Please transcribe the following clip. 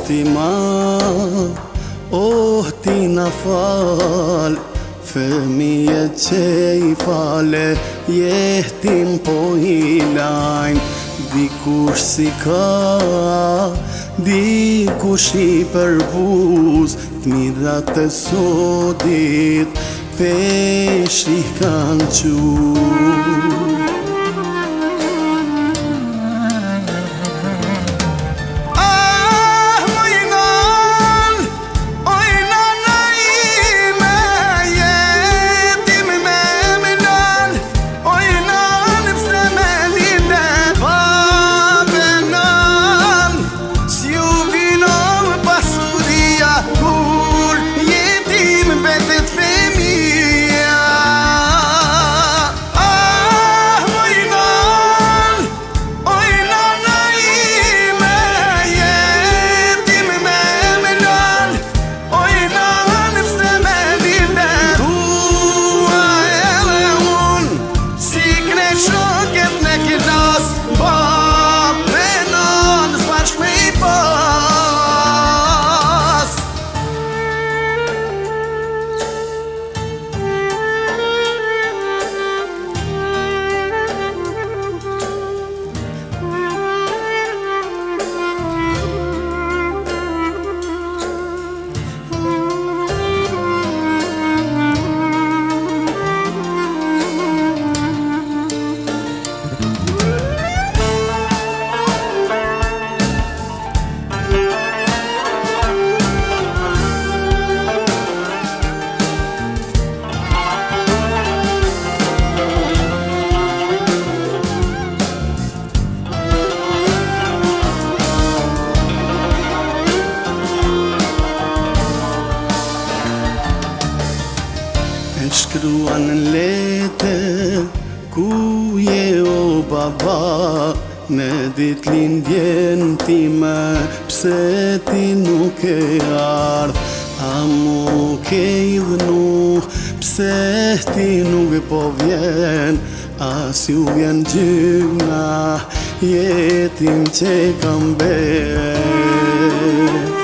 ti ma, oh ti na fal, fëmijët që I fale, jetin po I lajnë, dikush si ka, dikush I përbuz, t'midhat e sodit, peshi kanë qu. Shkruan në letër, ku je o baba, në dit lindjen time, pse ti nuk e ardh, a mu ke I dhënu, pse ti nuk e po vjen, as ju vjen gjyna, jetin që kam bet.